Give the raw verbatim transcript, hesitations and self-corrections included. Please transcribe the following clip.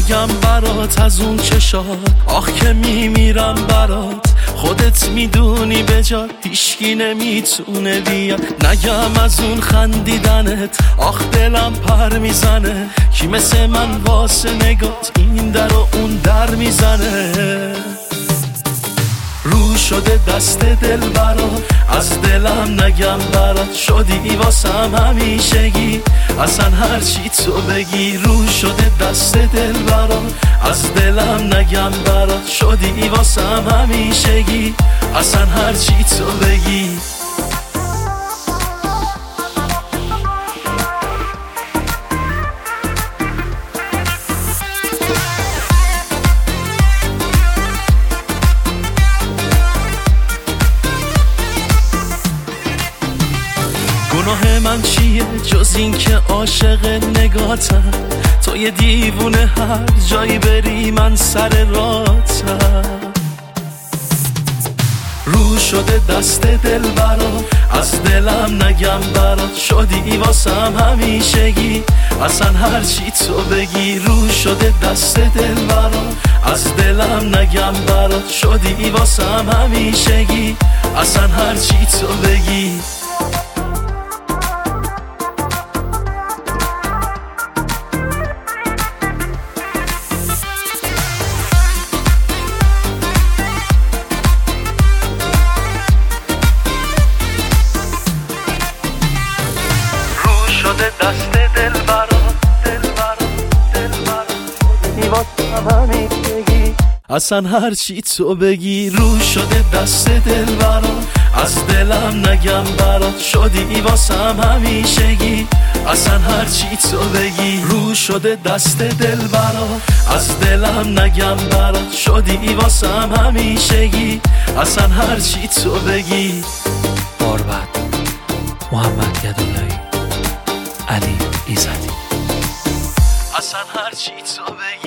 نگم برات از اون چشات، آخ که میمیرم برات، خودت میدونی بجات هیشکی نمیتونه بیاد. نگم از اون خندیدنت، آخ دلم پر میزنه، کی مثل من واسه نگات این در و اون در میزنه. رو شده دست دل برات، از دلم نگم برات، شدی واسم همیشگی، اصلا هرچی تو بگی. رو شده دست دل برات، از دلم نگم برات، شدی واسم همیشگی، اصلا هرچی تو بگی. گناه من چیه جز این که عاشق نگاتم، تو یه دیوونه هر جایی بری من سر راتم. رو شده دست دل برات، از دلم نگم برات، شدی واسم همیشگی، اصلا هرچی تو بگی. رو شده دست دل برات، از دلم نگم برات، شدی واسم همیشگی، اصلا هرچی تو بگی. شده دست دل برات، دل برات، دل برات، واسم همیشگی، اصلا هرچی تو بگی. رو شده دست دل برات، از دلم نگم برات، شدی واسم همیشگی، اصلا هرچی تو بگی. رو شده دست دل برات، از دلم نگم برات، شدی واسم همیشگی، اصلا هرچی تو بگی. باربد محمد گدولایی، علی ایزدی. اصلا هرچی تو بگی.